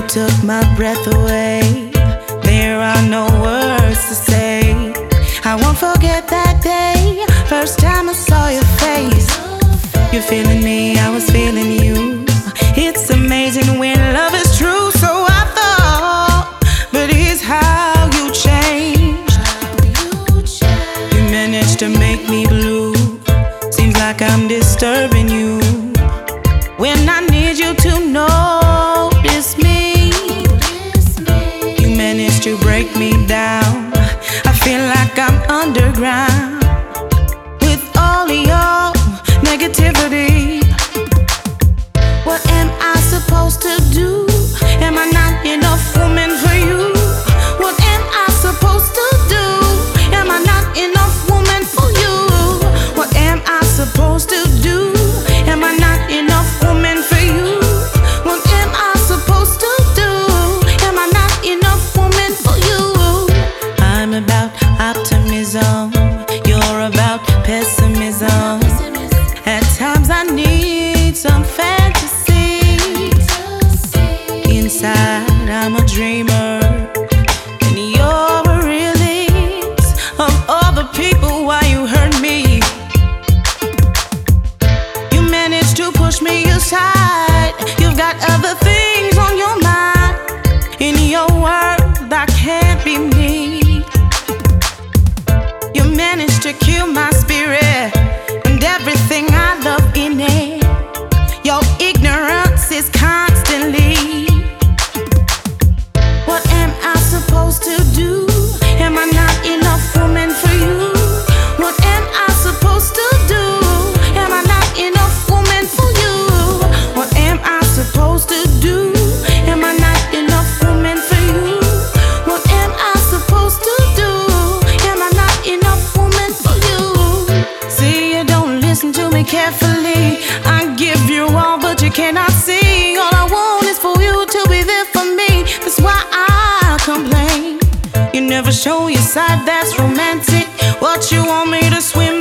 took my breath away. There are no words to say. I won't forget that day, first time I saw your face. You're feeling me, I was feeling you. It's amazing when love is true. So I thought, but here's how you changed. You managed to make me blue. Seems like I'm disturbing you when I need you to notice me. You managed to break me down. I feel like I'm underground with all of your negativity. What am I supposed to do? Am I not enough woman for you? What am I supposed to do? Am I not enough woman for you? What am I supposed to do? Am I not enough woman for you? What am I supposed to do? Am I not enough woman for you? I'm about optimism, you're about pessimism. At times I need some fantasy. Inside I'm a dreamer, and you're a release of all the people why you hurt me. You managed to push me aside. You've got other things on your mind. In your world I can't be me. You managed to kill my spirit and everything I love in it. Your ignorance is constantly. What am I supposed to do? Am I not enough woman for you? What am I supposed to do? Am I not enough woman for you? What am I supposed to do? Am I not enough woman for you? What am I supposed to do? Am I not enough woman for you? See, you don't listen to me carefully. I give you all, but you cannot see. All I want is for you to be there for me. That's why I complain. You never show your side that's romantic. What you want me to swim